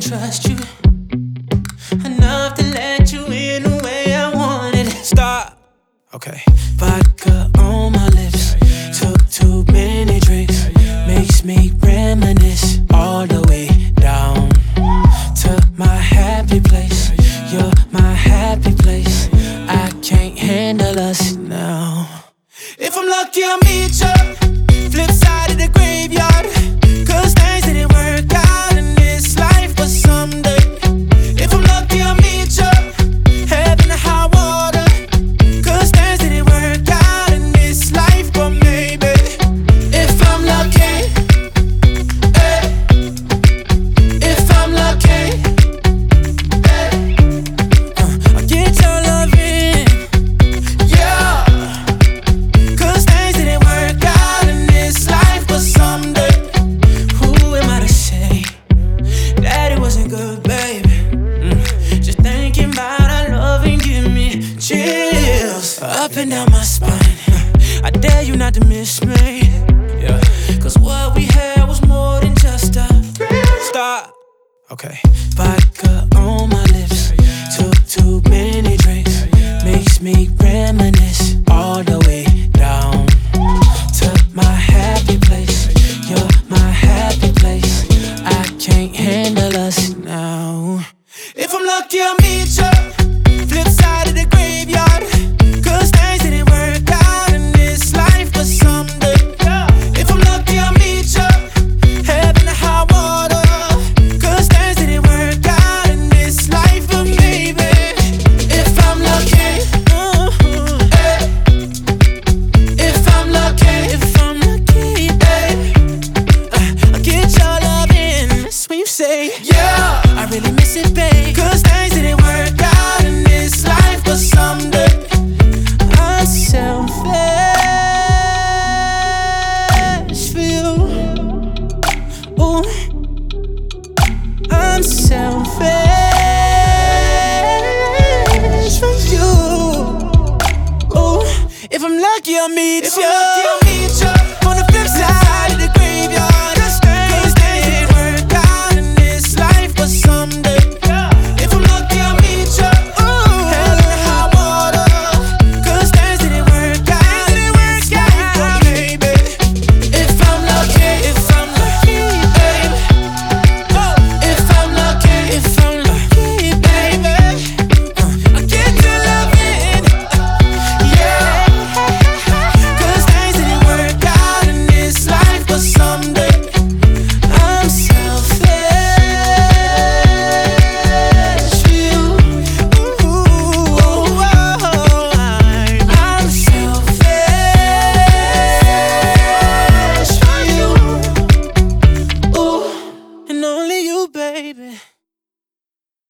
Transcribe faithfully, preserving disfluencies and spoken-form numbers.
trust you enough to let you in the way I wanted. Stop. Okay. Vodka on my lips. Took too many drinks. Makes me reminisce all the way down to my happy place. You're my happy place. I can't handle us now. If I'm lucky, I'll meet you flip side of the graveyard. Cause things didn't work out in this life, but someday. If I'm lucky, I'll meet you heaven or high water. Cause things didn't work out in this life, but maybe. If I'm lucky, eh. If I'm lucky, eh. uh, I'll get your loving, yeah. Cause things didn't work out in this life, but someday. Who am I to say that it wasn't good, baby? Mm. Just thinking about our loving give me chills up and down my spine. I dare you not to miss me, yeah. Cause what we had was more than just a stop. Okay. Vodka on my lips. Took too many drinks. Makes me reminisce all the way down to my happy place. You're my happy place. I can't handle us now. If I'm lucky, I'll meet you flip side of the graveyard. Cause things didn't work out in this life, but someday. If I'm lucky, I'll meet you heaven or high water. Cause things didn't work out in this life, but maybe. If I'm lucky, uh-huh, eh. If I'm lucky, if I'm lucky, eh. uh, I'll get your loving. That's when you say, yeah, I really miss it, babe. Cause things didn't work out in this life, but someday. I'm selfish for you. Ooh, I'm selfish for you. Ooh, if I'm lucky, I'll meet you.